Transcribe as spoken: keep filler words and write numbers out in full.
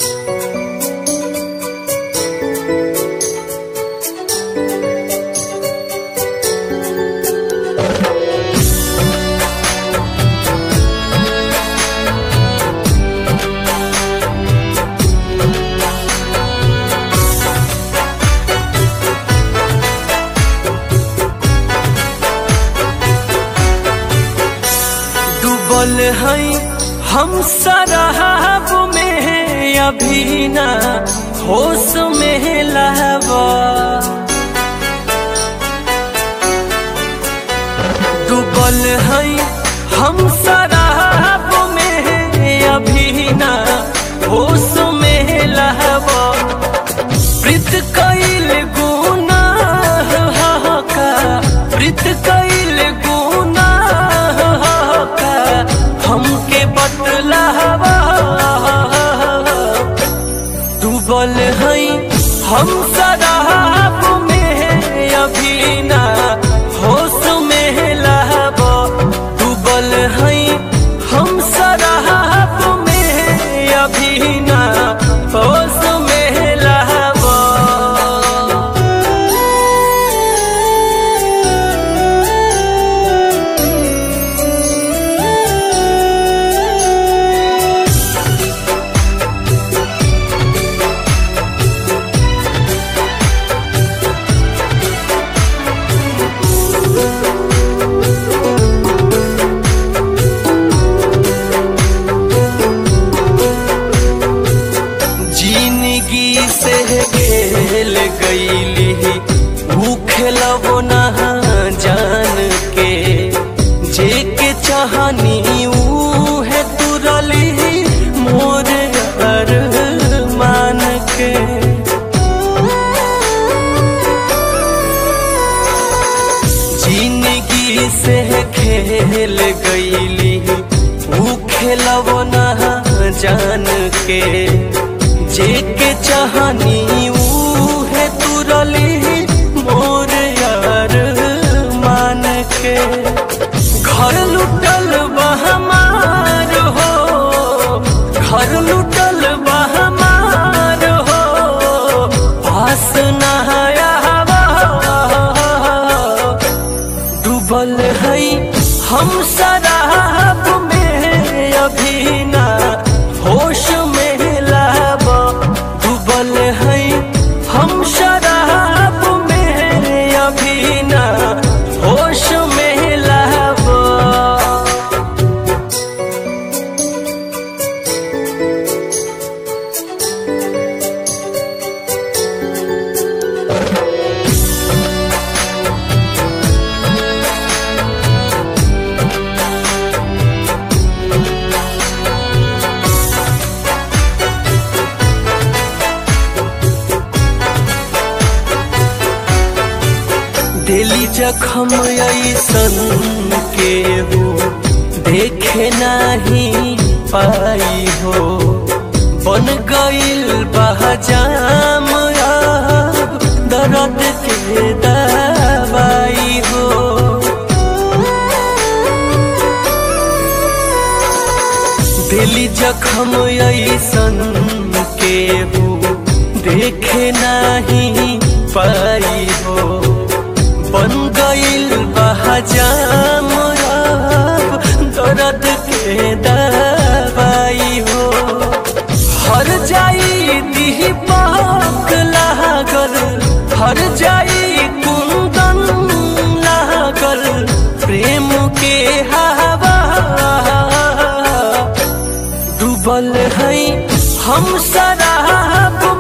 डूबल है हम शराब में अभी ना होश में लावा। डूबल है हम शराब में अभी ना होश में लावा। प्रीत कैल गुनाह का, प्रीत कैल गुनाह का हमके बतलावा। डूबल है हम शराब में अभी ना होश में लावा। डूबल है हम शराब में अभी ना होश में लावा। से खेल गईली ऊ खेलबो ना जान के। जे के चाहनी ऊ है तुरली मोर अरमान के। जिंदगी से खेल गईली ऊ खेलबो ना जान के। जे के चाहनी ऊ है तुरली मोर यार मान के। घर लुटल बहमार हो, घर लुटल बहमार हो, पास नहाया। डूबल है हम शराब में अभी ना होश में लावा। डूबल है हम शराब में अभी ना होश में लावा। दिली जखम ऐसन के हो देखे नहीं पाई हो। बन गईल बहजाम अब दर्द के दवाई हो। दिली जखम ऐसन के हो देखे नहीं पाई हो। बन गईल बहजाम अब दर्द के दवाई हो। हर जाई दीपक लागल, हर जाई कुंदन लागल, प्रेम के हवा। डूबल है हम शराब